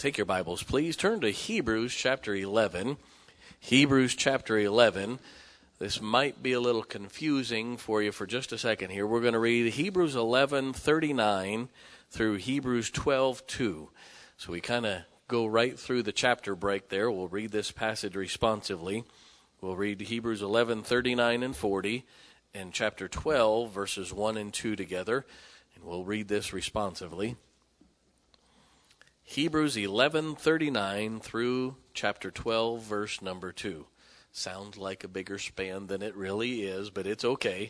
Take your Bibles, please. Turn to Hebrews chapter 11. Hebrews chapter 11. This might be a little confusing for you for just a second here. We're going to read Hebrews 11:39 through Hebrews 12:2. So we kind of go right through the chapter break there. We'll read this passage responsively. We'll read Hebrews 11:39 and 40 and chapter 12, verses 1 and 2 together. And we'll read this responsively. Hebrews 11:39 through chapter 12, verse number 2. Sounds like a bigger span than it really is, but it's okay.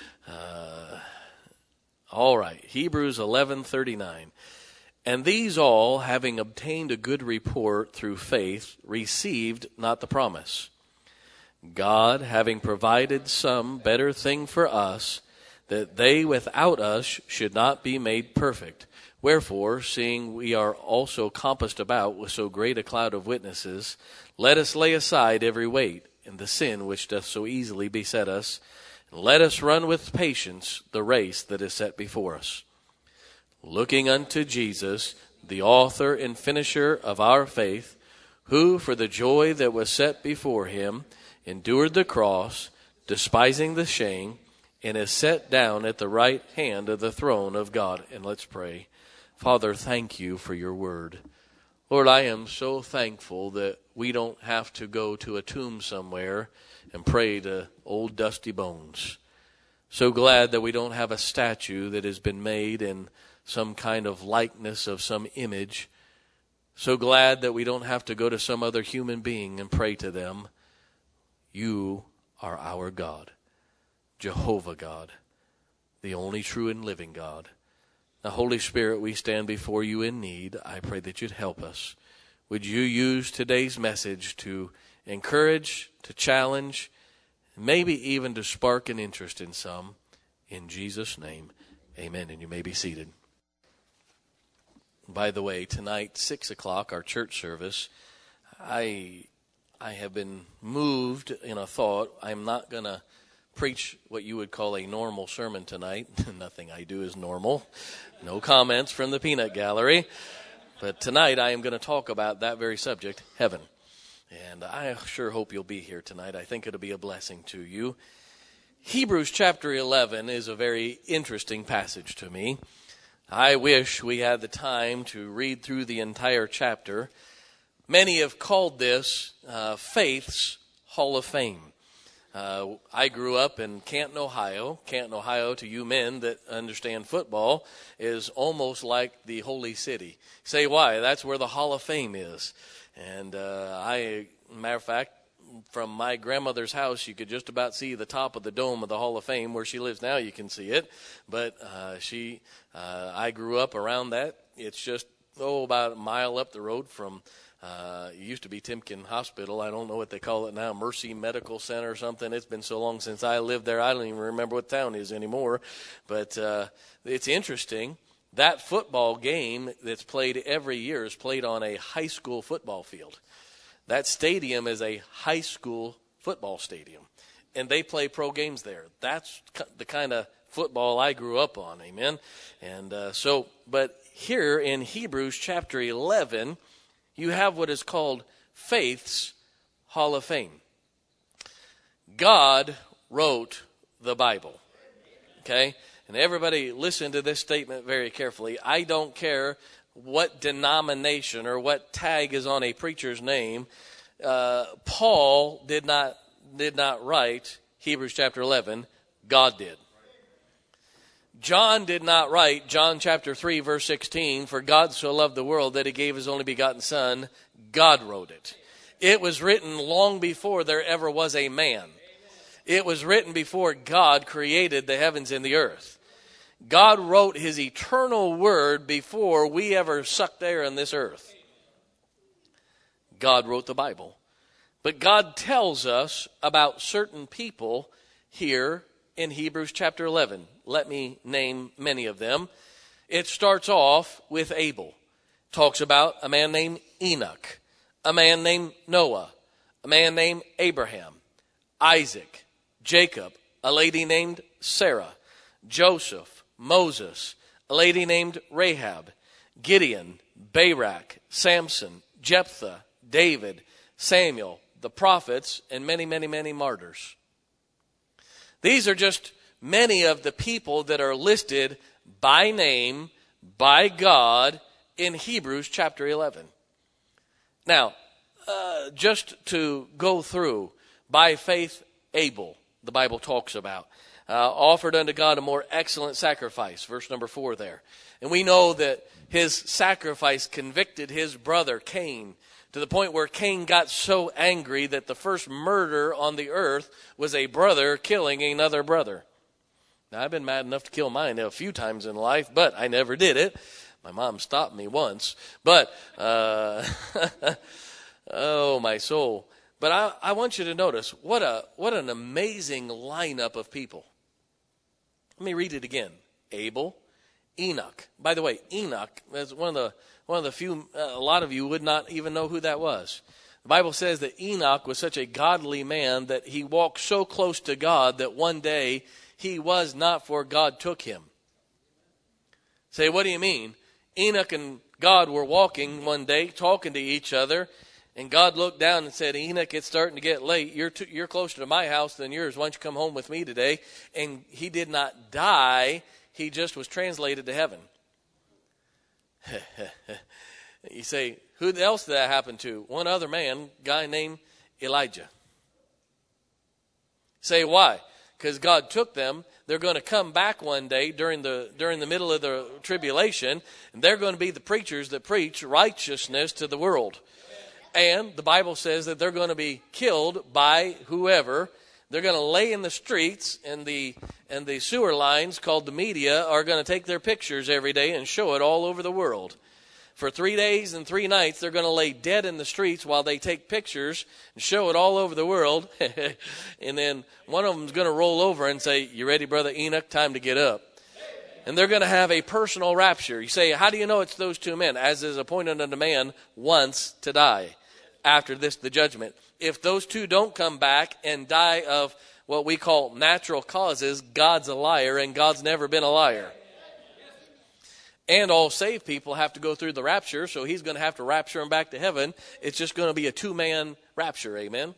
All right, Hebrews 11:39. And these all, having obtained a good report through faith, received not the promise. God, having provided some better thing for us, that they without us should not be made perfect. Wherefore, seeing we are also compassed about with so great a cloud of witnesses, let us lay aside every weight and the sin which doth so easily beset us, and let us run with patience the race that is set before us. Looking unto Jesus, the author and finisher of our faith, who for the joy that was set before him endured the cross, despising the shame, and is set down at the right hand of the throne of God. And let's pray. Father, thank you for your word. Lord, I am so thankful that we don't have to go to a tomb somewhere and pray to old dusty bones. So glad that we don't have a statue that has been made in some kind of likeness of some image. So glad that we don't have to go to some other human being and pray to them. You are our God, Jehovah God, the only true and living God. Now, Holy Spirit, we stand before you in need. I pray that you'd help us. Would you use today's message to encourage, to challenge, maybe even to spark an interest in some. In Jesus' name, amen. And you may be seated. By the way, tonight, 6 o'clock, our church service, I have been moved in a thought. I'm not going to preach what you would call a normal sermon tonight. Nothing I do is normal. No comments from the peanut gallery. But tonight I am going to talk about that very subject, heaven. And I sure hope you'll be here tonight. I think it'll be a blessing to you. Hebrews chapter 11 is a very interesting passage to me. I wish we had the time to read through the entire chapter. Many have called this Faith's Hall of Fame. I grew up in Canton, Ohio. Canton, Ohio, to you men that understand football, is almost like the Holy City. Say why? That's where the Hall of Fame is. And matter of fact, from my grandmother's house, you could just about see the top of the dome of the Hall of Fame. Where she lives now, you can see it. But I grew up around that. It's just, about a mile up the road from it used to be Timken Hospital. I don't know what they call it now, Mercy Medical Center or something. It's been so long since I lived there, I don't even remember what town it is anymore. But it's interesting. That football game that's played every year is played on a high school football field. That stadium is a high school football stadium, and they play pro games there. That's the kind of football I grew up on, amen? And but here in Hebrews chapter 11, you have what is called Faith's Hall of Fame. God wrote the Bible, okay? And everybody listen to this statement very carefully. I don't care what denomination or what tag is on a preacher's name. Paul did not write Hebrews chapter 11. God did. John did not write John chapter 3, verse 16, for God so loved the world that he gave his only begotten son. God wrote it. It was written long before there ever was a man. It was written before God created the heavens and the earth. God wrote his eternal word before we ever sucked air on this earth. God wrote the Bible. But God tells us about certain people here in Hebrews chapter 11. Let me name many of them. It starts off with Abel. Talks about a man named Enoch, a man named Noah, a man named Abraham, Isaac, Jacob, a lady named Sarah, Joseph, Moses, a lady named Rahab, Gideon, Barak, Samson, Jephthah, David, Samuel, the prophets, and many, many, many martyrs. These are just many of the people that are listed by name, by God, in Hebrews chapter 11. Now, just to go through, by faith Abel, the Bible talks about, offered unto God a more excellent sacrifice, verse number 4 there. And we know that his sacrifice convicted his brother Cain, to the point where Cain got so angry that the first murder on the earth was a brother killing another brother. Now, I've been mad enough to kill mine a few times in life, but I never did it. My mom stopped me once. But, oh, my soul. But I want you to notice, what an amazing lineup of people. Let me read it again. Abel, Enoch. By the way, Enoch is one of the few, a lot of you would not even know who that was. The Bible says that Enoch was such a godly man that he walked so close to God that one day he was not, for God took him. Say, what do you mean? Enoch and God were walking one day, talking to each other, and God looked down and said, Enoch, it's starting to get late. You're closer to my house than yours. Why don't you come home with me today? And he did not die. He just was translated to heaven. You say, who else did that happen to? One other man, guy named Elijah. Say, why? Because God took them. They're going to come back one day during the middle of the tribulation, and they're going to be the preachers that preach righteousness to the world. And the Bible says that they're going to be killed by whoever. They're going to lay in the streets, and the sewer lines called the media are going to take their pictures every day and show it all over the world. For 3 days and 3 nights, they're going to lay dead in the streets while they take pictures and show it all over the world. And then one of them is going to roll over and say, you ready, Brother Enoch? Time to get up. And they're going to have a personal rapture. You say, how do you know it's those two men? As is appointed unto man once to die. After this, the judgment. If those two don't come back and die of what we call natural causes, God's a liar, and God's never been a liar. And all saved people have to go through the rapture, so he's going to have to rapture them back to heaven. It's just going to be a 2-man rapture, amen?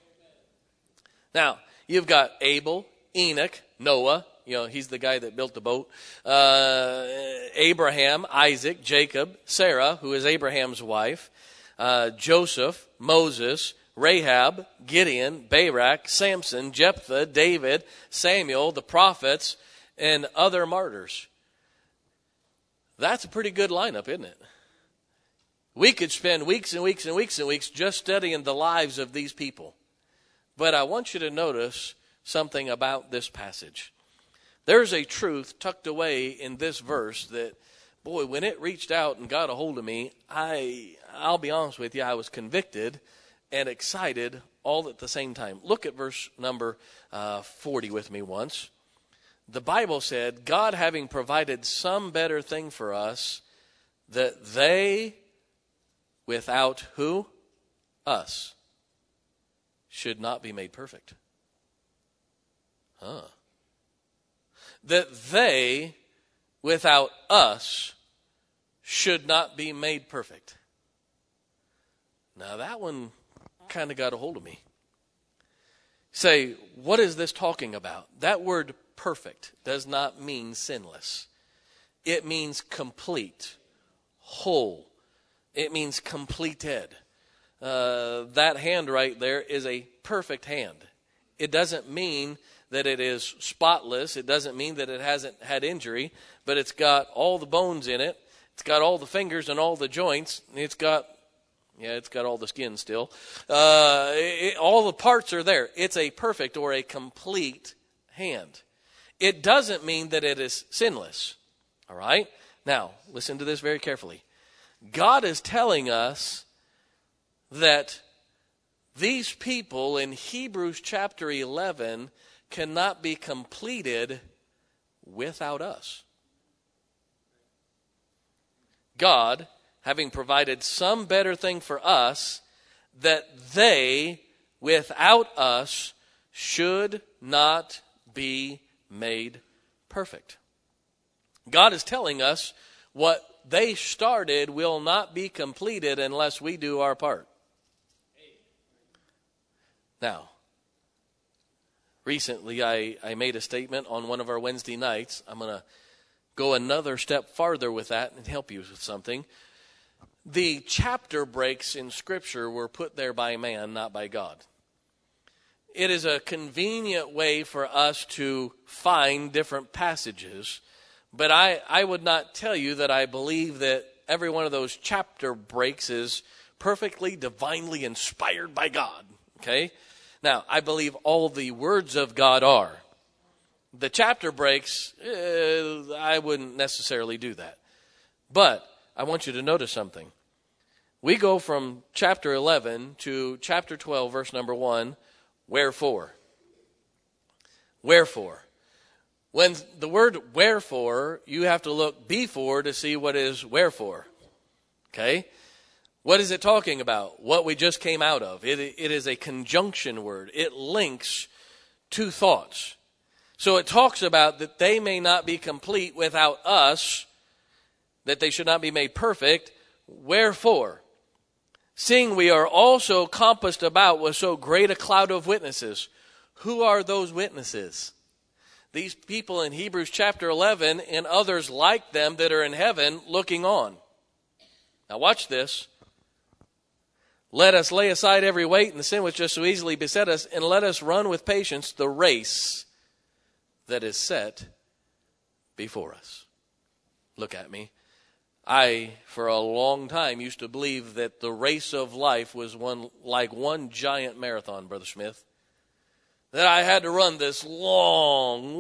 Now, you've got Abel, Enoch, Noah. You know, he's the guy that built the boat. Abraham, Isaac, Jacob, Sarah, who is Abraham's wife. Joseph, Moses, Rahab, Gideon, Barak, Samson, Jephthah, David, Samuel, the prophets, and other martyrs. That's a pretty good lineup, isn't it? We could spend weeks and weeks and weeks and weeks just studying the lives of these people. But I want you to notice something about this passage. There's a truth tucked away in this verse that, boy, when it reached out and got a hold of me, I'll be honest with you, I was convicted and excited all at the same time. Look at verse number 40 with me once. The Bible said, God having provided some better thing for us, that they, without who? Us, should not be made perfect. That they, without us, should not be made perfect. Now that one kind of got a hold of me. Say, what is this talking about? That word perfect does not mean sinless. It means complete, whole. It means completed. That hand right there is a perfect hand. It doesn't mean that it is spotless. It doesn't mean that it hasn't had injury, but it's got all the bones in it. It's got all the fingers and all the joints. It's got all the skin still. All the parts are there. It's a perfect or a complete hand. It doesn't mean that it is sinless. All right? Now, listen to this very carefully. God is telling us that these people in Hebrews chapter 11 cannot be completed without us. God, having provided some better thing for us, that they, without us, should not be made perfect. God is telling us what they started will not be completed unless we do our part. Now, recently I made a statement on one of our Wednesday nights. I'm going to go another step farther with that and help you with something. The chapter breaks in Scripture were put there by man, not by God. It is a convenient way for us to find different passages, but I would not tell you that I believe that every one of those chapter breaks is perfectly, divinely inspired by God. Okay? Now, I believe all the words of God are. The chapter breaks, I wouldn't necessarily do that. But I want you to notice something. We go from chapter 11 to chapter 12, verse number 1. Wherefore? Wherefore? When the word wherefore, you have to look before to see what is wherefore. Okay? What is it talking about? What we just came out of. It is a conjunction word. It links two thoughts. So it talks about that they may not be complete without us, that they should not be made perfect. Wherefore? Seeing we are also compassed about with so great a cloud of witnesses. Who are those witnesses? These people in Hebrews chapter 11 and others like them that are in heaven looking on. Now watch this. Let us lay aside every weight and the sin which just so easily beset us, and let us run with patience the race that is set before us. Look at me. I, for a long time, used to believe that the race of life was one giant marathon, Brother Smith. That I had to run this long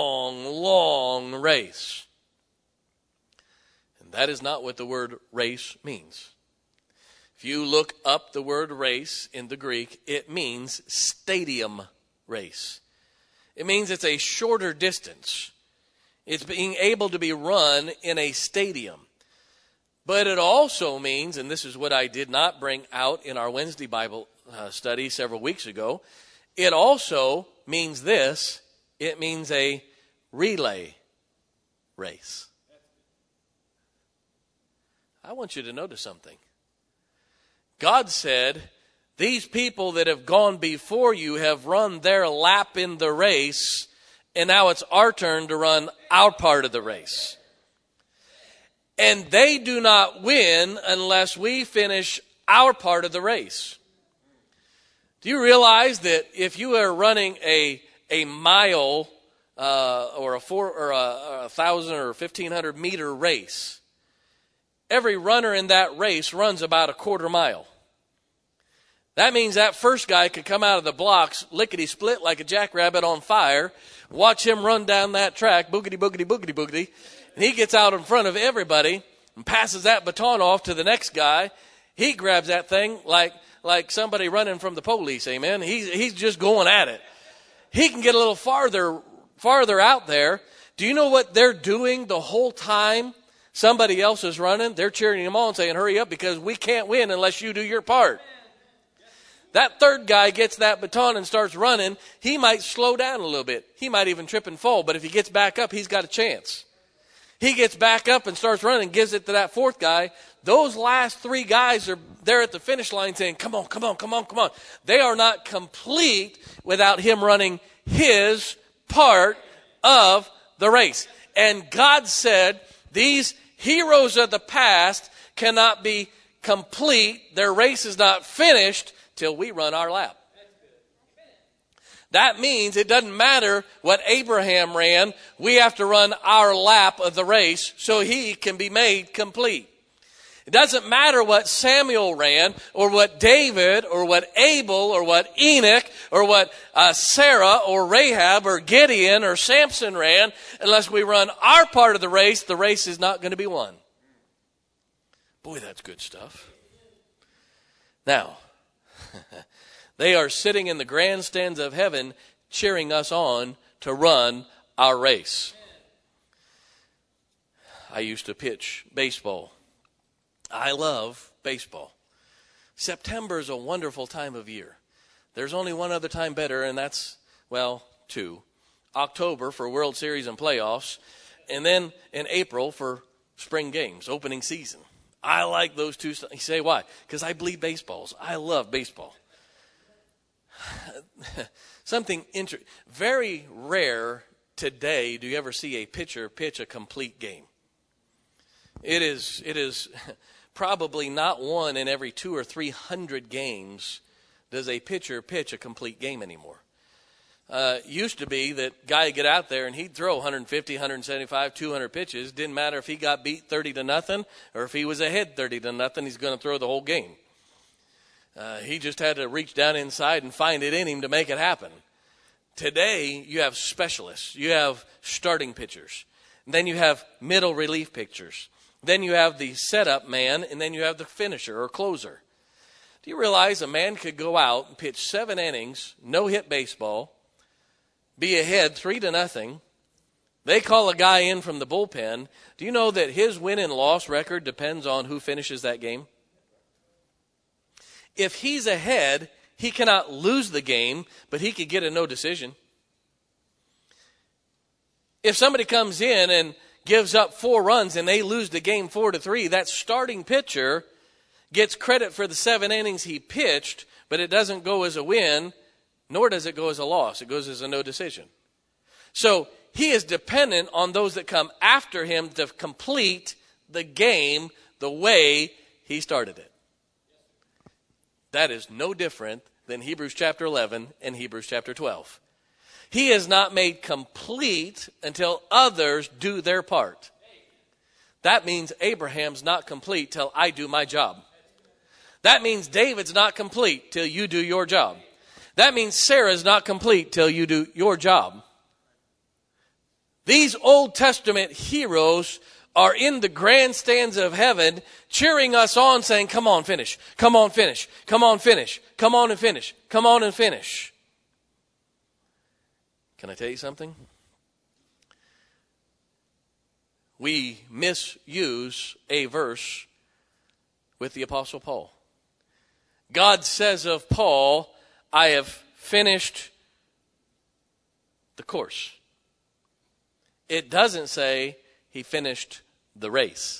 race. And that is not what the word race means. If you look up the word race in the Greek, it means stadium race. It means it's a shorter distance. It's being able to be run in a stadium. But it also means, and this is what I did not bring out in our Wednesday Bible study several weeks ago, it also means this. It means a relay race. I want you to notice something. God said, these people that have gone before you have run their lap in the race, and now it's our turn to run our part of the race. And they do not win unless we finish our part of the race. Do you realize that if you are running a mile or a 1,000 or 1,500 meter race, every runner in that race runs about a quarter mile. That means that first guy could come out of the blocks lickety-split like a jackrabbit on fire, watch him run down that track, boogity, boogity, boogity, boogity, and he gets out in front of everybody and passes that baton off to the next guy. He grabs that thing like somebody running from the police, amen. He's just going at it. He can get a little farther out there. Do you know what they're doing the whole time somebody else is running? They're cheering him on, saying, hurry up, because we can't win unless you do your part. That third guy gets that baton and starts running. He might slow down a little bit. He might even trip and fall, but if he gets back up, he's got a chance. He gets back up and starts running, gives it to that fourth guy. Those last three guys are there at the finish line saying, come on, come on, come on, come on. They are not complete without him running his part of the race. And God said, these heroes of the past cannot be complete. Their race is not finished till we run our lap. That means it doesn't matter what Abraham ran. We have to run our lap of the race so he can be made complete. It doesn't matter what Samuel ran or what David or what Abel or what Enoch or what Sarah or Rahab or Gideon or Samson ran. Unless we run our part of the race is not going to be won. Boy, that's good stuff. Now, they are sitting in the grandstands of heaven cheering us on to run our race. I used to pitch baseball. I love baseball. September is a wonderful time of year. There's only one other time better, and that's, two. October for World Series and playoffs, and then in April for spring games, opening season. I like those two. You say, why? Because I bleed baseballs. I love baseball. Something interesting. Very rare today do you ever see a pitcher pitch a complete game. It is probably not one in every 200 or 300 games does a pitcher pitch a complete game anymore. Used to be that guy would get out there and he'd throw 150, 175, 200 pitches. Didn't matter if he got beat 30-0 or if he was ahead 30-0, he's going to throw the whole game. He just had to reach down inside and find it in him to make it happen. Today, you have specialists. You have starting pitchers. Then you have middle relief pitchers. Then you have the setup man, and then you have the finisher or closer. Do you realize a man could go out and pitch 7 innings, no-hit baseball, be ahead 3-0. They call a guy in from the bullpen. Do you know that his win and loss record depends on who finishes that game? If he's ahead, he cannot lose the game, but he could get a no decision. If somebody comes in and gives up 4 runs and they lose the game 4-3, that starting pitcher gets credit for the 7 innings he pitched, but it doesn't go as a win, nor does it go as a loss. It goes as a no decision. So he is dependent on those that come after him to complete the game the way he started it. That is no different than Hebrews chapter 11 and Hebrews chapter 12. He is not made complete until others do their part. That means Abraham's not complete till I do my job. That means David's not complete till you do your job. That means Sarah's not complete till you do your job. These Old Testament heroes are in the grandstands of heaven cheering us on, saying, come on, finish. Come on, finish. Come on, finish. Come on and finish. Come on and finish. Can I tell you something? We misuse a verse with the Apostle Paul. God says of Paul, I have finished the course. It doesn't say he finished the race.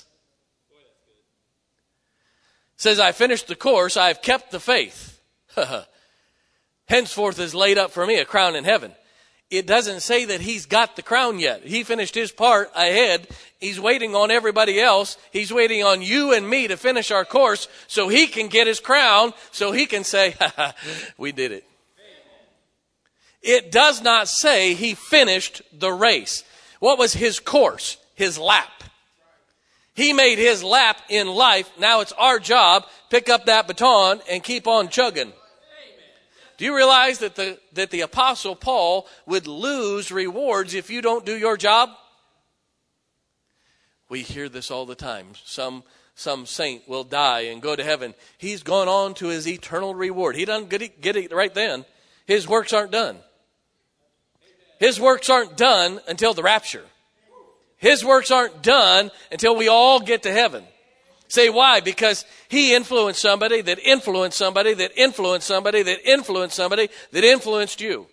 It says, I finished the course, I have kept the faith. Henceforth is laid up for me a crown in heaven. It doesn't say that he's got the crown yet. He finished his part ahead. He's waiting on everybody else. He's waiting on you and me to finish our course so he can get his crown, so he can say, we did it. It does not say he finished the race. What was his course? His lap. He made his lap in life. Now it's our job, pick up that baton and keep on chugging. Do you realize that the Apostle Paul would lose rewards if you don't do your job? We hear this all the time. Some saint will die and go to heaven. He's gone on to his eternal reward. He doesn't get it right then. His works aren't done. His works aren't done until the rapture. His works aren't done until we all get to heaven. Say why? Because he influenced somebody that influenced somebody that influenced somebody that influenced somebody that influenced you.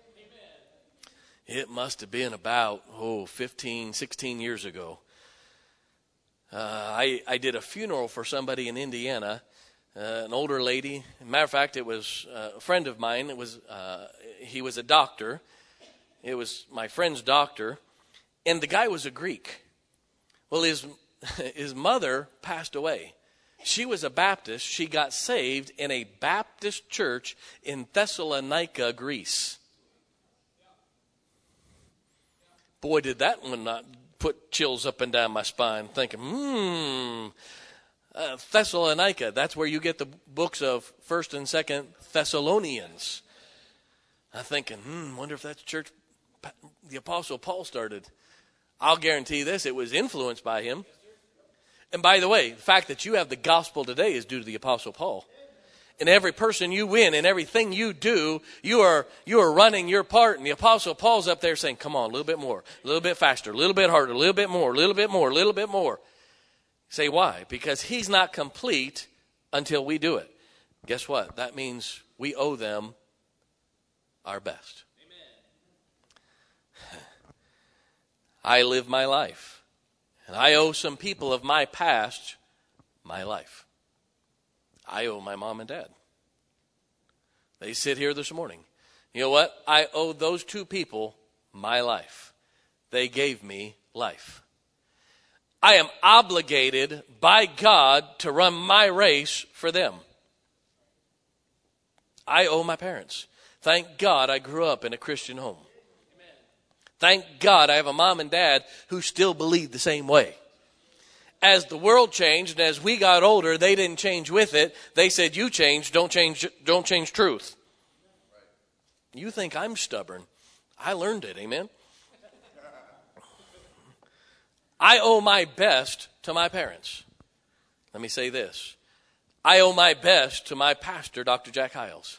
It must have been about 15, 16 years ago. I did a funeral for somebody in Indiana, an older lady. Matter of fact, it was a friend of mine. He was a doctor. It was my friend's doctor, and the guy was a Greek. Well, his mother passed away. She was a Baptist. She got saved in a Baptist church in Thessalonica, Greece. Boy, did that one not put chills up and down my spine, thinking, Thessalonica, that's where you get the books of 1st and 2nd Thessalonians. I'm thinking, wonder if that's the church the Apostle Paul started. I'll guarantee this, it was influenced by him. And by the way, the fact that you have the gospel today is due to the Apostle Paul. And every person you win and everything you do, you are running your part. And the Apostle Paul's up there saying, come on, a little bit more, a little bit faster, a little bit harder, a little bit more, a little bit more, a little bit more. Say why? Because he's not complete until we do it. Guess what? That means we owe them our best. Amen. I live my life. And I owe some people of my past my life. I owe my mom and dad. They sit here this morning. You know what? I owe those two people my life. They gave me life. I am obligated by God to run my race for them. I owe my parents. Thank God I grew up in a Christian home. Thank God I have a mom and dad who still believe the same way. As the world changed and as we got older, they didn't change with it. They said, you change, don't change truth. You think I'm stubborn. I learned it, amen? I owe my best to my parents. Let me say this. I owe my best to my pastor, Dr. Jack Hiles.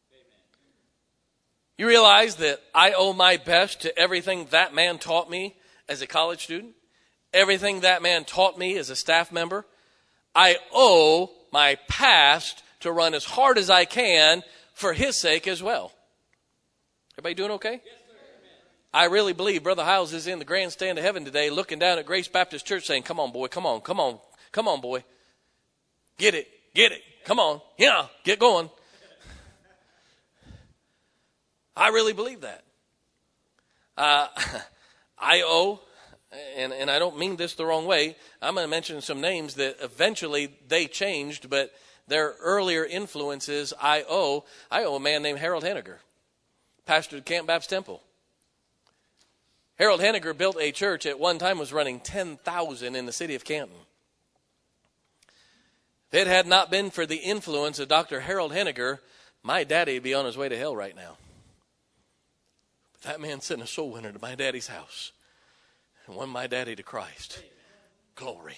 You realize that I owe my best to everything that man taught me as a college student? Everything that man taught me as a staff member? I owe my past to run as hard as I can for his sake as well. Everybody doing okay? Yes, sir. I really believe Brother Hiles is in the grandstand of heaven today looking down at Grace Baptist Church saying, come on, boy, come on, come on, come on, boy. Get it, come on, yeah, get going. I really believe that. I owe, and I don't mean this the wrong way, I'm going to mention some names that eventually they changed, but their earlier influences I owe a man named Harold Henniger, pastor at Camp Baptist Temple. Harold Henniger built a church at one time was running 10,000 in the city of Canton. If it had not been for the influence of Dr. Harold Henniger, my daddy would be on his way to hell right now. But that man sent a soul winner to my daddy's house and won my daddy to Christ. Glory.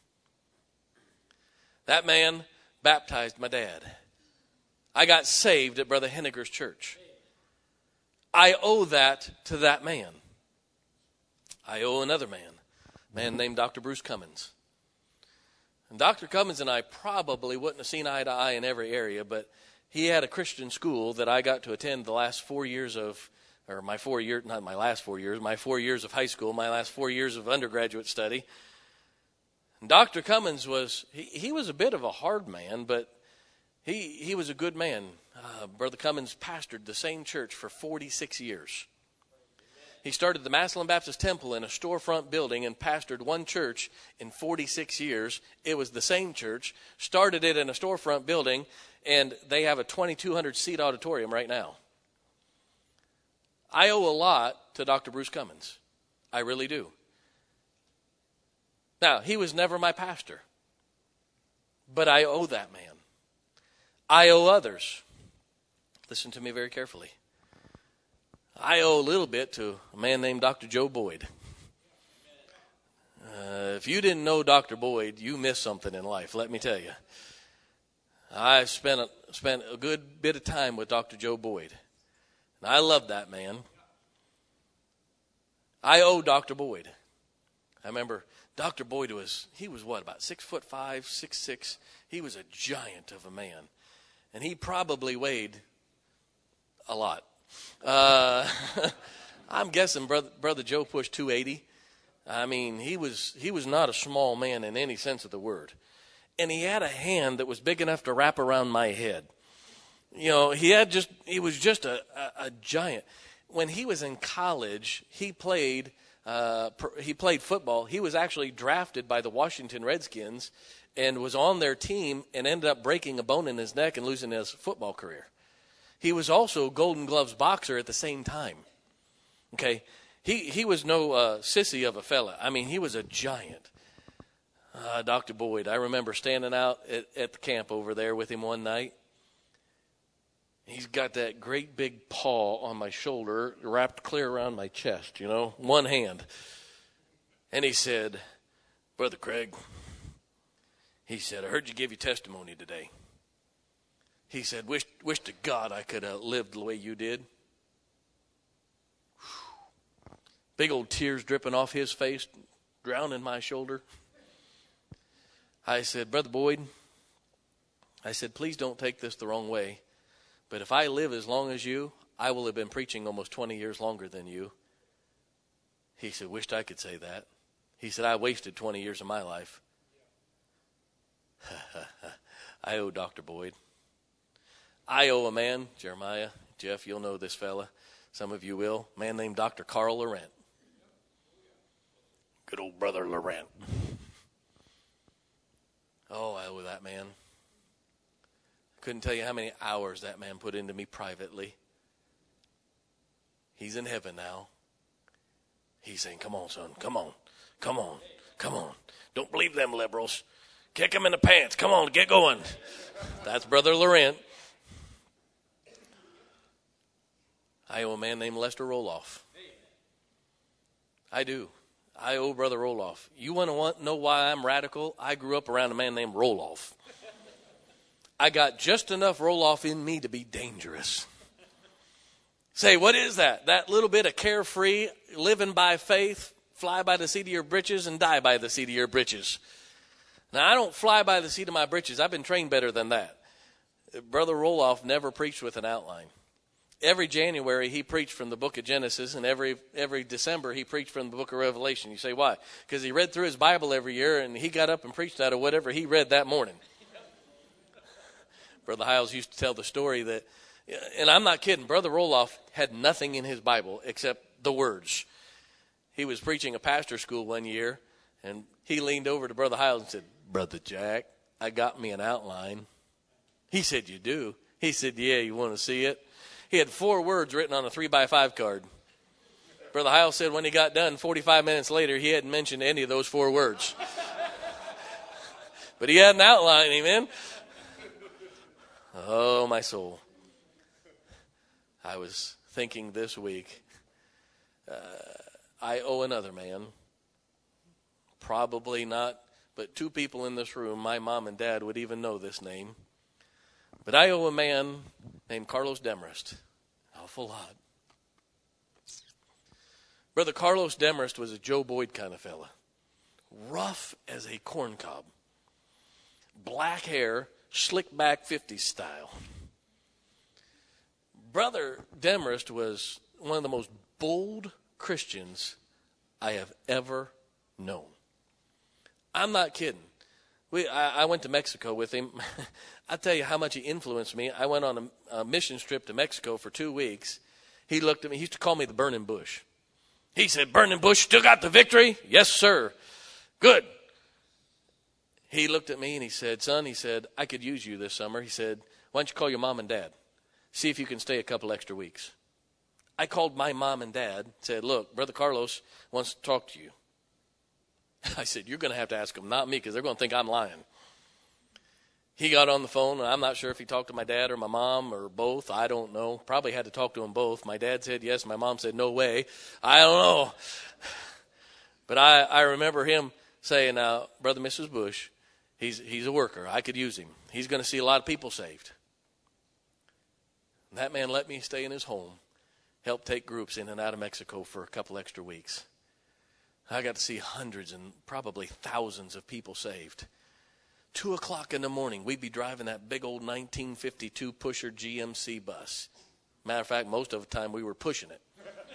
That man baptized my dad. I got saved at Brother Henniger's church. I owe that to that man. I owe another man, a man named Dr. Bruce Cummins. And Dr. Cummins and I probably wouldn't have seen eye to eye in every area, but he had a Christian school that I got to attend the last 4 years of, or my 4 years, not my last 4 years, my 4 years of high school, my last 4 years of undergraduate study. And Dr. Cummins was, he was a bit of a hard man, but he was a good man. Brother Cummins pastored the same church for 46 years. He started the Massillon Baptist Temple in a storefront building and pastored one church in 46 years. It was the same church, started it in a storefront building, and they have a 2,200-seat auditorium right now. I owe a lot to Dr. Bruce Cummins. I really do. Now, he was never my pastor, but I owe that man. I owe others. Listen to me very carefully. I owe a little bit to a man named Dr. Joe Boyd. If you didn't know Dr. Boyd, you missed something in life, let me tell you. I spent a good bit of time with Dr. Joe Boyd. And I love that man. I owe Dr. Boyd. I remember Dr. Boyd was what, about 6'5", 6'6". He was a giant of a man. And he probably weighed a lot. I'm guessing Brother Joe pushed 280. I mean, he was not a small man in any sense of the word. And he had a hand that was big enough to wrap around my head. You know, he was just a giant. When he was in college, he played football. He was actually drafted by the Washington Redskins and was on their team and ended up breaking a bone in his neck and losing his football career. He was also Golden Gloves boxer at the same time. Okay, he was no sissy of a fella. I mean, he was a giant. Dr. Boyd, I remember standing out at the camp over there with him one night. He's got that great big paw on my shoulder wrapped clear around my chest, you know, one hand. And he said, Brother Craig, he said, I heard you give your testimony today. He said, wish to God I could have lived the way you did. Big old tears dripping off his face, drowning my shoulder. I said, Brother Boyd, I said, please don't take this the wrong way. But if I live as long as you, I will have been preaching almost 20 years longer than you. He said, wished I could say that. He said, I wasted 20 years of my life. I owe Dr. Boyd. I owe a man, Jeremiah, Jeff, you'll know this fella. Some of you will. A man named Dr. Carl Laurent. Good old brother Laurent. Oh, I owe that man. Couldn't tell you how many hours that man put into me privately. He's in heaven now. He's saying, come on, son, come on, come on, come on. Don't believe them liberals. Kick them in the pants. Come on, get going. That's Brother Laurent. I owe a man named Lester Roloff. I do. I owe Brother Roloff. You want to know why I'm radical? I grew up around a man named Roloff. I got just enough Roloff in me to be dangerous. Say, what is that? That little bit of carefree, living by faith, fly by the seat of your britches and die by the seat of your britches. Now, I don't fly by the seat of my britches. I've been trained better than that. Brother Roloff never preached with an outline. Every January, he preached from the book of Genesis, and every December, he preached from the book of Revelation. You say, why? Because he read through his Bible every year, and he got up and preached out of whatever he read that morning. Brother Hiles used to tell the story that, and I'm not kidding, Brother Roloff had nothing in his Bible except the words. He was preaching a pastor school one year, and he leaned over to Brother Hiles and said, Brother Jack, I got me an outline. He said, you do? He said, yeah, you want to see it? He had 4 words written on a 3x5 card. Brother Hiles said when he got done, 45 minutes later, he hadn't mentioned any of those 4 words. But he had an outline, amen? Oh, my soul. I was thinking this week, I owe another man, probably not, but 2 people in this room, my mom and dad, would even know this name. But I owe a man named Carlos Demarest an awful lot. Brother Carlos Demarest was a Joe Boyd kind of fella. Rough as a corn cob. Black hair, slick back 50s style. Brother Demarest was one of the most bold Christians I have ever known. I'm not kidding. I went to Mexico with him. I'll tell you how much he influenced me. I went on a mission trip to Mexico for 2 weeks. He looked at me. He used to call me the Burning Bush. He said, Burning Bush, still got the victory? Yes, sir. Good. He looked at me and he said, son, he said, I could use you this summer. He said, why don't you call your mom and dad? See if you can stay a couple extra weeks. I called my mom and dad, said, look, Brother Carlos wants to talk to you. I said, you're going to have to ask them, not me, because they're going to think I'm lying. He got on the phone, and I'm not sure if he talked to my dad or my mom or both. I don't know. Probably had to talk to them both. My dad said yes. My mom said no way. I don't know. But I remember him saying, now, Brother and Mrs. Bush, he's a worker. I could use him. He's going to see a lot of people saved. And that man let me stay in his home, help take groups in and out of Mexico for a couple extra weeks. I got to see hundreds and probably thousands of people saved. 2 o'clock in the morning, we'd be driving that big old 1952 pusher GMC bus. Matter of fact, most of the time we were pushing it.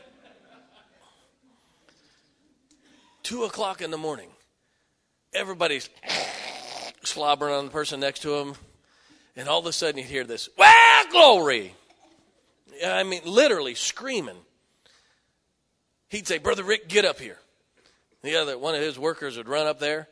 2 o'clock in the morning, everybody's slobbering on the person next to him, and all of a sudden you hear this, well, glory! I mean, literally screaming. He'd say, Brother Rick, get up here. One of his workers would run up there.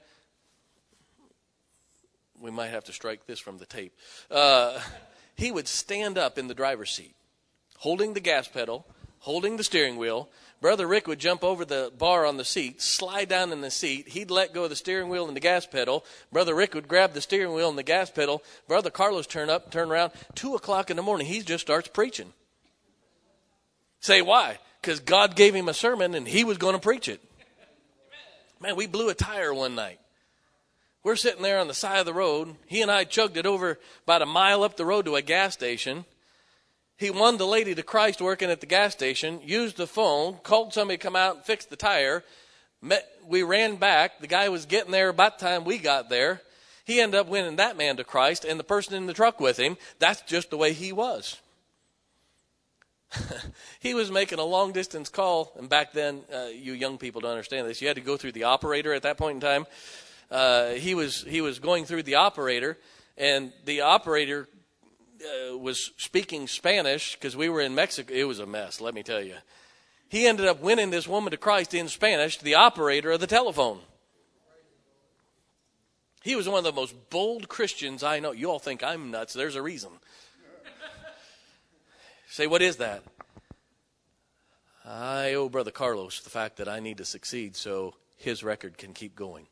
We might have to strike this from the tape. He would stand up in the driver's seat, holding the gas pedal, holding the steering wheel. Brother Rick would jump over the bar on the seat, slide down in the seat. He'd let go of the steering wheel and the gas pedal. Brother Rick would grab the steering wheel and the gas pedal. Brother Carlos turn around. 2 o'clock in the morning, he just starts preaching. Say why? Because God gave him a sermon and he was going to preach it. Man, we blew a tire one night. We're sitting there on the side of the road. He and I chugged it over about a mile up the road to a gas station. He won the lady to Christ working at the gas station, used the phone, called somebody to come out and fix the tire. We ran back. The guy was getting there about the time we got there. He ended up winning that man to Christ and the person in the truck with him. That's just the way he was. He was making a long-distance call, and back then, you young people don't understand this. You had to go through the operator at that point in time. He was going through the operator, and the operator was speaking Spanish because we were in Mexico. It was a mess, let me tell you. He ended up winning this woman to Christ in Spanish, the operator of the telephone. He was one of the most bold Christians I know. You all think I'm nuts. There's a reason. Say, what is that? I owe Brother Carlos the fact that I need to succeed so his record can keep going.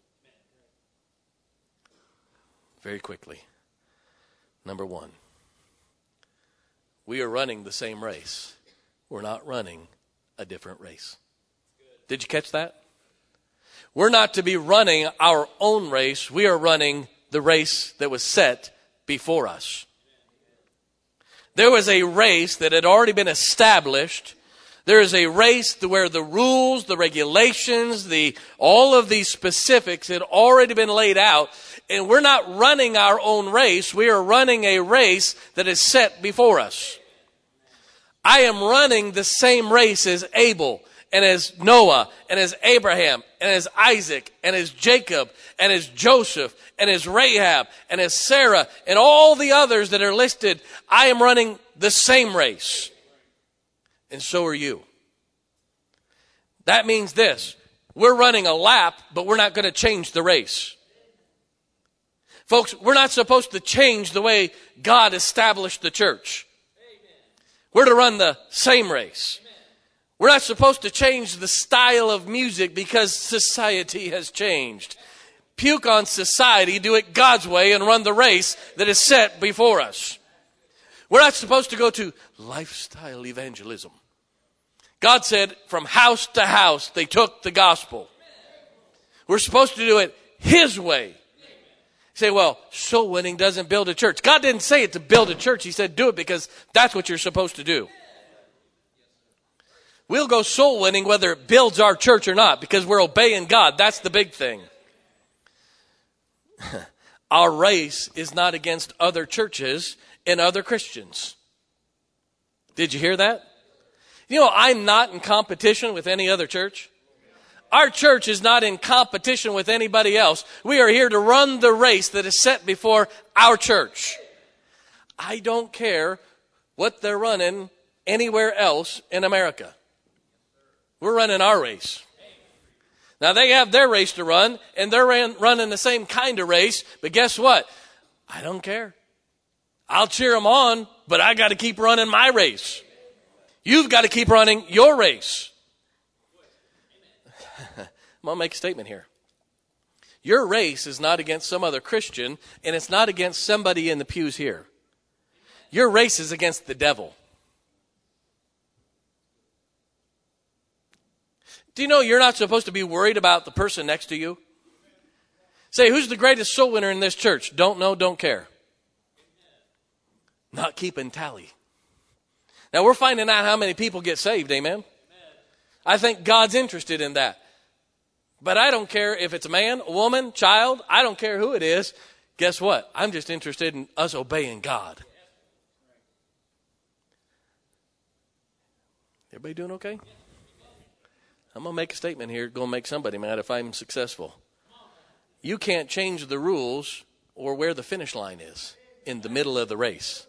Very quickly. Number one. We are running the same race. We're not running a different race. Did you catch that? We're not to be running our own race. We are running the race that was set before us. There was a race that had already been established. There is a race where the rules, the regulations, all of these specifics had already been laid out. And we're not running our own race. We are running a race that is set before us. I am running the same race as Abel and as Noah and as Abraham and as Isaac and as Jacob and as Joseph and as Rahab and as Sarah and all the others that are listed. I am running the same race. And so are you. That means this. We're running a lap, but we're not going to change the race. Folks, we're not supposed to change the way God established the church. We're to run the same race. We're not supposed to change the style of music because society has changed. Puke on society, do it God's way, and run the race that is set before us. We're not supposed to go to lifestyle evangelism. God said from house to house they took the gospel. We're supposed to do it His way. You say, well, soul winning doesn't build a church. God didn't say it to build a church. He said do it because that's what you're supposed to do. We'll go soul winning whether it builds our church or not because we're obeying God. That's the big thing. Our race is not against other churches and other Christians. Did you hear that? You know, I'm not in competition with any other church. Our church is not in competition with anybody else. We are here to run the race that is set before our church. I don't care what they're running anywhere else in America. We're running our race. Now, they have their race to run, and they're running the same kind of race, but guess what? I don't care. I'll cheer them on, but I got to keep running my race. You've got to keep running your race. I'm going to make a statement here. Your race is not against some other Christian, and it's not against somebody in the pews here. Your race is against the devil. Do you know you're not supposed to be worried about the person next to you? Say, who's the greatest soul winner in this church? Don't know, don't care. Not keeping tally. Now, we're finding out how many people get saved, amen? I think God's interested in that. But I don't care if it's a man, a woman, child. I don't care who it is. Guess what? I'm just interested in us obeying God. Everybody doing okay? I'm going to make a statement here. Going to make somebody mad if I'm successful. You can't change the rules or where the finish line is in the middle of the race.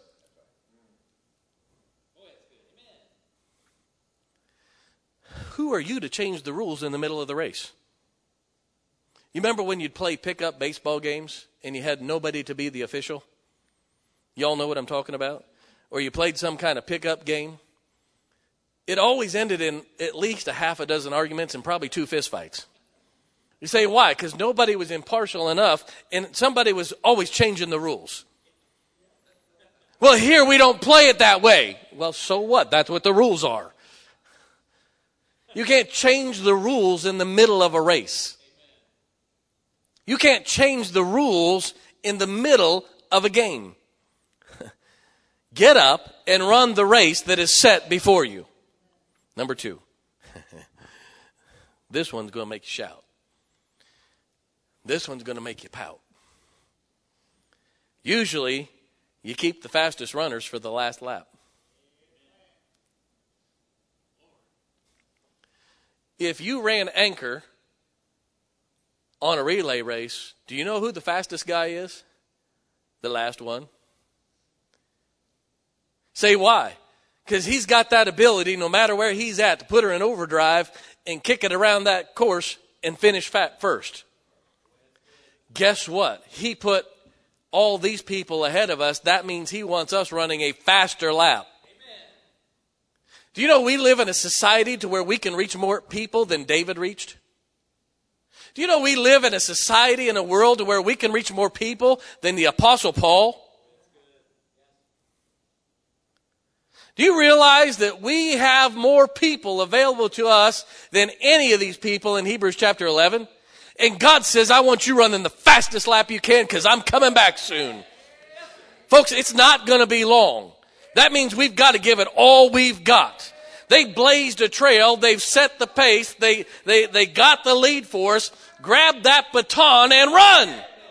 Who are you to change the rules in the middle of the race? You remember when you'd play pickup baseball games and you had nobody to be the official? Y'all know what I'm talking about? Or you played some kind of pickup game? It always ended in at least a half a dozen arguments and probably 2 fistfights. You say, why? Because nobody was impartial enough and somebody was always changing the rules. Well, here we don't play it that way. Well, so what? That's what the rules are. You can't change the rules in the middle of a race. You can't change the rules in the middle of a game. Get up and run the race that is set before you. Number 2. This one's going to make you shout. This one's going to make you pout. Usually, you keep the fastest runners for the last lap. if you ran anchor on a relay race, do you know who the fastest guy is? The last one. Say why? Because he's got that ability, no matter where he's at, to put her in overdrive and kick it around that course and finish first. Guess what? He put all these people ahead of us. That means he wants us running a faster lap. Amen. Do you know we live in a society to where we can reach more people than David reached? Do you know we live in a society, in a world where we can reach more people than the Apostle Paul? Do you realize that we have more people available to us than any of these people in Hebrews chapter 11? And God says, I want you running the fastest lap you can because I'm coming back soon. Folks, it's not going to be long. That means we've got to give it all we've got. They blazed a trail. They've set the pace. They got the lead for us. Grab that baton and run.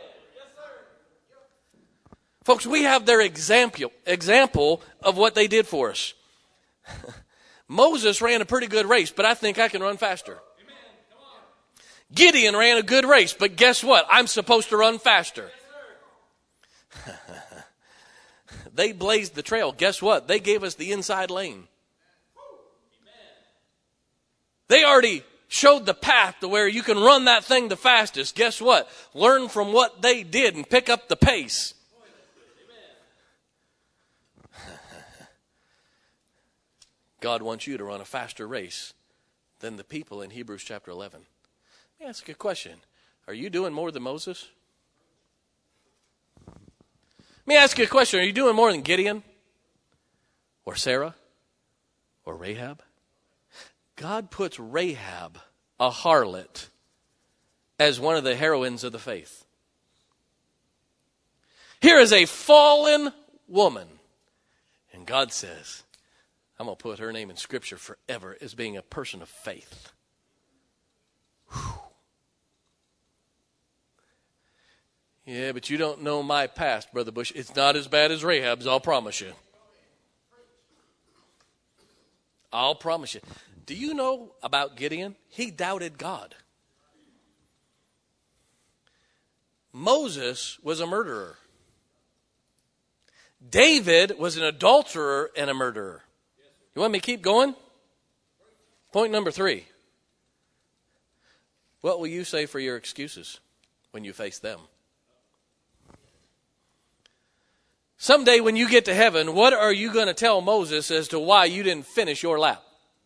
Folks, we have their example of what they did for us. Moses ran a pretty good race, but I think I can run faster. Gideon ran a good race, but guess what? I'm supposed to run faster. They blazed the trail. Guess what? They gave us the inside lane. They already showed the path to where you can run that thing the fastest. Guess what? Learn from what they did and pick up the pace. God wants you to run a faster race than the people in Hebrews chapter 11. Let me ask you a question. Are you doing more than Moses? Let me ask you a question. Are you doing more than Gideon? Or Sarah? Or Rahab? God puts Rahab, a harlot, as one of the heroines of the faith. Here is a fallen woman. And God says, I'm going to put her name in Scripture forever as being a person of faith. Whew. Yeah, but you don't know my past, Brother Bush. It's not as bad as Rahab's, I'll promise you. I'll promise you. Do you know about Gideon? He doubted God. Moses was a murderer. David was an adulterer and a murderer. You want me to keep going? Point number 3. What will you say for your excuses when you face them? Someday when you get to heaven, what are you going to tell Moses as to why you didn't finish your lap?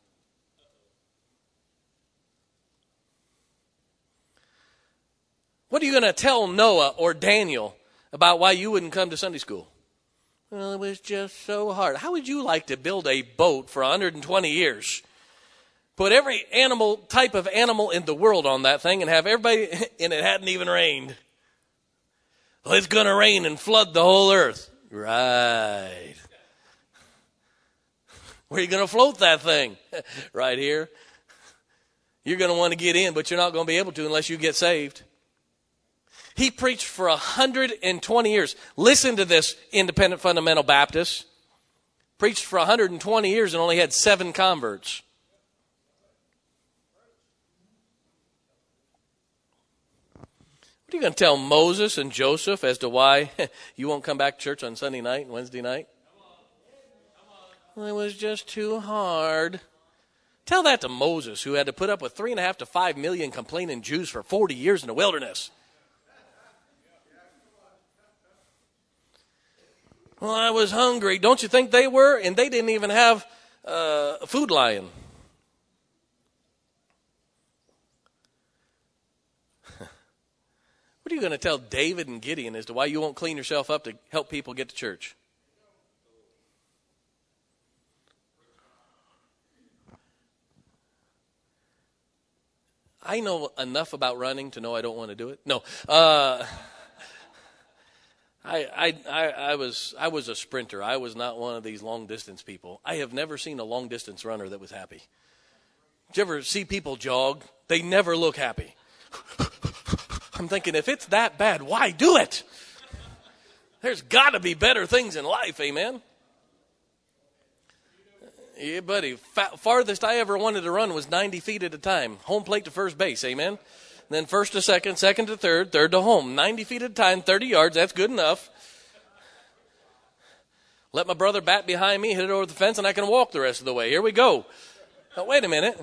What are you going to tell Noah or Daniel about why you wouldn't come to Sunday school? Well, it was just so hard. How would you like to build a boat for 120 years? Put every type of animal in the world on that thing and have everybody, and it hadn't even rained. Well, it's going to rain and flood the whole earth. Right. Where are you going to float that thing? Right here. You're going to want to get in, but you're not going to be able to unless you get saved. He preached for 120 years. Listen to this, Independent Fundamental Baptist. Preached for 120 years and only had 7 converts. What are you going to tell Moses and Joseph as to why you won't come back to church on Sunday night and Wednesday night? Well, it was just too hard. Tell that to Moses, who had to put up with 3.5 to 5 million complaining Jews for 40 years in the wilderness. Well, I was hungry. Don't you think they were? And they didn't even have a Food Lion. What are you going to tell David and Gideon as to why you won't clean yourself up to help people get to church? I know enough about running to know I don't want to do it. No. I was a sprinter. I was not one of these long distance people. I have never seen a long distance runner that was happy. Did you ever see people jog? They never look happy. I'm thinking, if it's that bad, why do it? There's got to be better things in life, amen? Yeah, buddy. Farthest I ever wanted to run was 90 feet at a time. Home plate to first base, amen? Then first to second, second to third, third to home. 90 feet at a time, 30 yards, that's good enough. Let my brother bat behind me, hit it over the fence, and I can walk the rest of the way. Here we go. Now, wait a minute.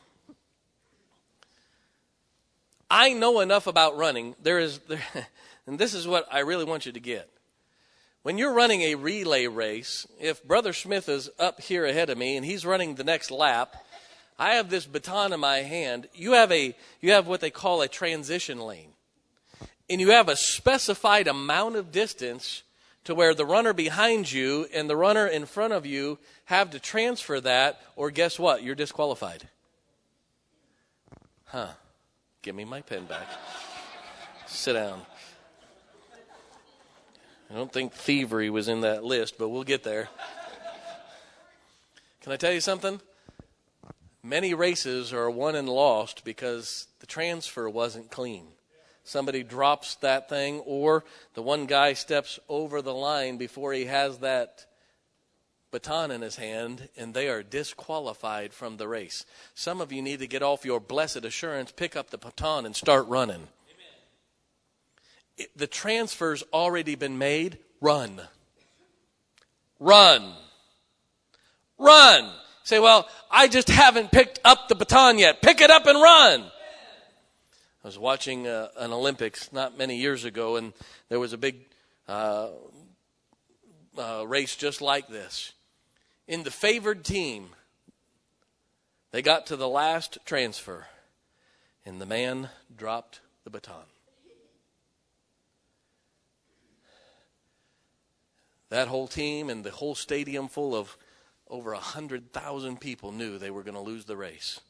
I know enough about running. And this is what I really want you to get. When you're running a relay race, if Brother Smith is up here ahead of me and he's running the next lap, I have this baton in my hand. You have what they call a transition lane. And you have a specified amount of distance to where the runner behind you and the runner in front of you have to transfer that, or guess what? You're disqualified. Give me my pen back. Sit down. I don't think thievery was in that list, but we'll get there. Can I tell you something? Many races are won and lost because the transfer wasn't clean. Somebody drops that thing, or the one guy steps over the line before he has that baton in his hand, and they are disqualified from the race. Some of you need to get off your blessed assurance, pick up the baton, and start running. The transfer's already been made. Run. Run. Run. Say, well, I just haven't picked up the baton yet. Pick it up and run. I was watching an Olympics not many years ago, and there was a big race just like this. In the favored team, they got to the last transfer, and the man dropped the baton. That whole team and the whole stadium full of over 100,000 people knew they were going to lose the race.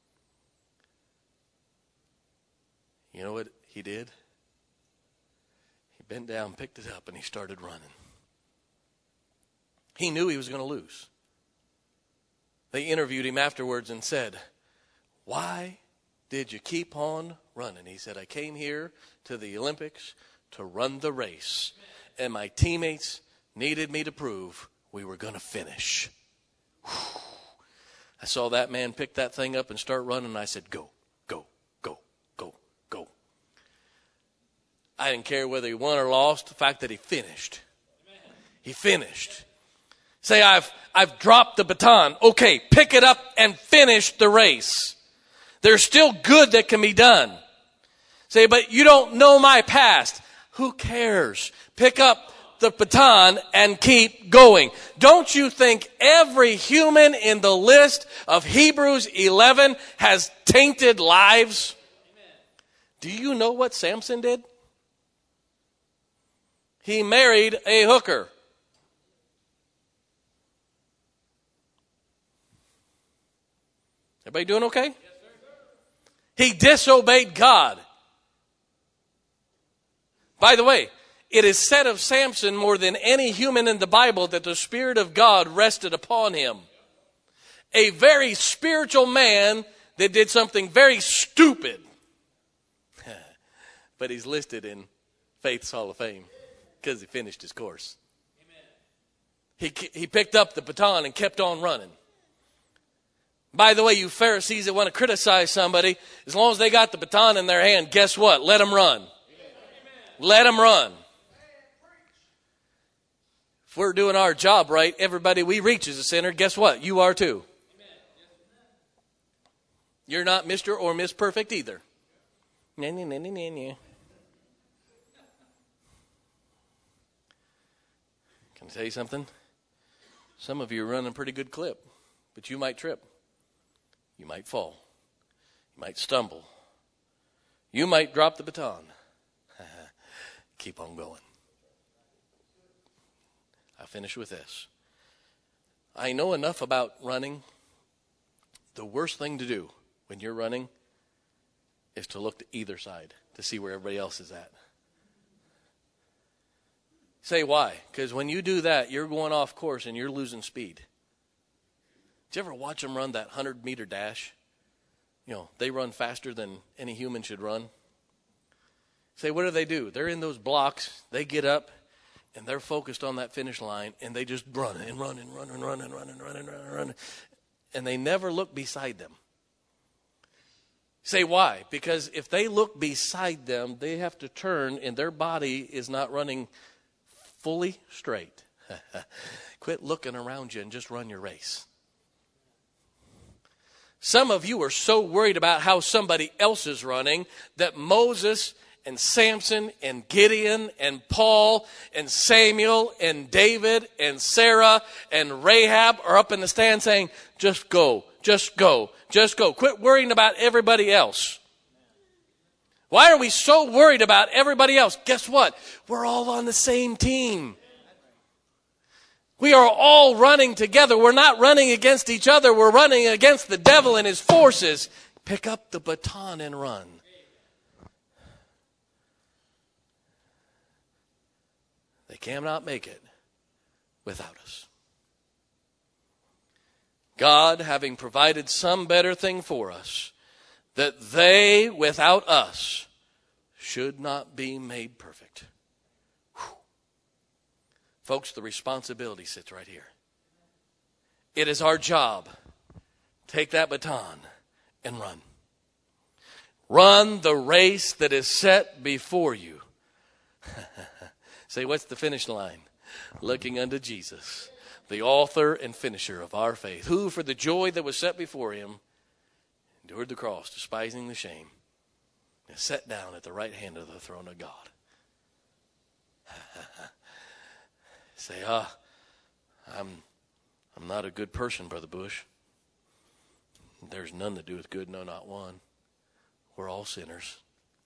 You know what he did? He bent down, picked it up, and he started running. He knew he was going to lose. They interviewed him afterwards and said, "Why did you keep on running?" He said, "I came here to the Olympics to run the race, and my teammates needed me to prove we were going to finish." Whew. I saw that man pick that thing up and start running, and I said, go, go, go, go, go. I didn't care whether he won or lost, the fact that he finished. He finished. Say, I've dropped the baton. Okay, pick it up and finish the race. There's still good that can be done. Say, but you don't know my past. Who cares? Pick up the baton and keep going. Don't you think every human in the list of Hebrews 11 has tainted lives? Amen. Do you know what Samson did? He married a hooker. Everybody doing okay? Yes, sir. He disobeyed God. By the way, it is said of Samson more than any human in the Bible that the Spirit of God rested upon him. A very spiritual man that did something very stupid. But he's listed in Faith's Hall of Fame because he finished his course. Amen. He picked up the baton and kept on running. By the way, you Pharisees that want to criticize somebody, as long as they got the baton in their hand, guess what? Let them run. Amen. Let them run. If we're doing our job right, everybody we reach is a sinner. Guess what? You are too. You're not Mr. or Miss Perfect either. Can I tell you something? Some of you are running a pretty good clip, but you might trip. You might fall. You might stumble. You might drop the baton. Keep on going. I'll finish with this. I know enough about running. The worst thing to do when you're running is to look to either side to see where everybody else is at. Say why? Because when you do that, you're going off course and you're losing speed. Did you ever watch them run that 100-meter dash? You know, they run faster than any human should run. Say, what do? They're in those blocks. They get up, And they're focused on that finish line, and they just run and run and run and run and run and run and run and run. And they never look beside them. Say why? Because if they look beside them, they have to turn, and their body is not running fully straight. Quit looking around you and just run your race. Some of you are so worried about how somebody else is running that Moses and Samson and Gideon and Paul and Samuel and David and Sarah and Rahab are up in the stand saying, just go, just go, just go. Quit worrying about everybody else. Why are we so worried about everybody else? Guess what? We're all on the same team. We are all running together. We're not running against each other. We're running against the devil and his forces. Pick up the baton and run. They cannot make it without us. God, having provided some better thing for us, that they, without us, should not be made perfect. Whew. Folks, the responsibility sits right here. It is our job. Take that baton and run. Run the race that is set before you. Say, what's the finish line? Looking unto Jesus, the author and finisher of our faith, who for the joy that was set before him endured the cross, despising the shame, and sat down at the right hand of the throne of God. Say, I'm not a good person, Brother Bush. There's none that doeth good, no, not one. We're all sinners.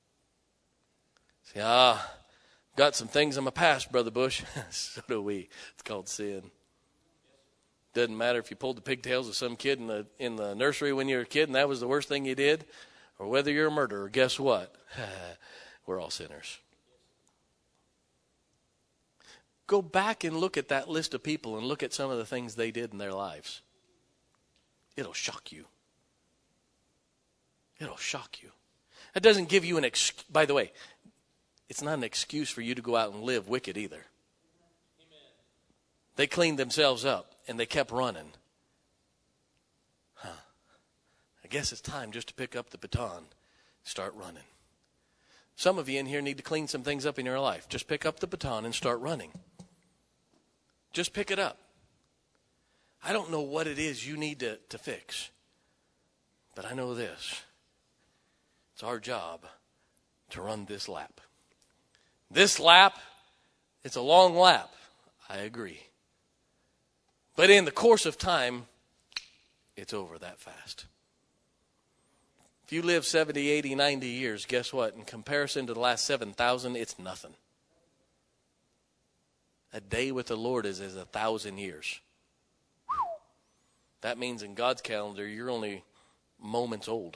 Say, got some things in my past, Brother Bush. So do we. It's called sin. Doesn't matter if you pulled the pigtails of some kid in the nursery when you were a kid and that was the worst thing you did, or whether you're a murderer. Guess what? We're all sinners. Go back and look at that list of people and look at some of the things they did in their lives. It'll shock you. It'll shock you. That doesn't give you an excuse. By the way, it's not an excuse for you to go out and live wicked either. Amen. They cleaned themselves up and they kept running. I guess it's time just to pick up the baton and start running. Some of you in here need to clean some things up in your life. Just pick up the baton and start running. Just pick it up. I don't know what it is you need to fix, but I know this. It's our job to run this lap. This lap, it's a long lap. I agree. But in the course of time, it's over that fast. If you live 70, 80, 90 years, guess what? In comparison to the last 7,000, it's nothing. A day with the Lord is 1,000 years. Whew. That means in God's calendar, you're only moments old.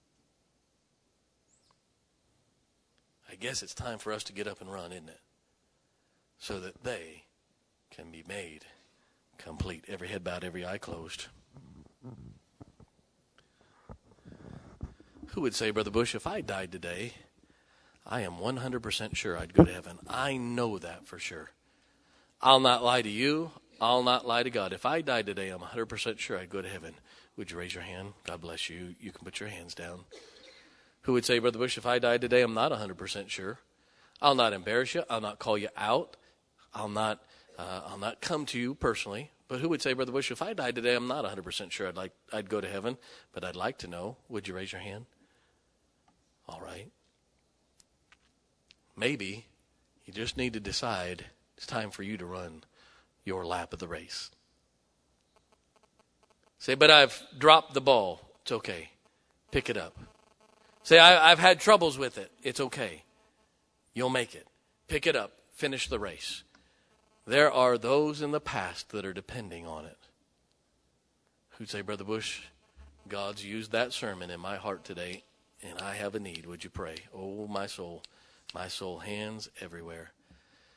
I guess it's time for us to get up and run, isn't it? So that they can be made complete. Every head bowed, every eye closed. Who would say, Brother Bush, if I died today, I am 100% sure I'd go to heaven. I know that for sure. I'll not lie to you. I'll not lie to God. If I died today, I'm 100% sure I'd go to heaven. Would you raise your hand? God bless you. You can put your hands down. Who would say, Brother Bush, if I died today, I'm not 100% sure. I'll not embarrass you. I'll not call you out. I'll not come to you personally. But who would say, Brother Bush, if I died today, I'm not 100% sure I'd go to heaven, but I'd like to know. Would you raise your hand? All right. Maybe you just need to decide it's time for you to run your lap of the race. Say, but I've dropped the ball. It's okay. Pick it up. Say, I've had troubles with it. It's okay. You'll make it. Pick it up. Finish the race. There are those in the past that are depending on it. Who'd say, Brother Bush, God's used that sermon in my heart today, and I have a need. Would you pray? Oh, my soul, hands everywhere.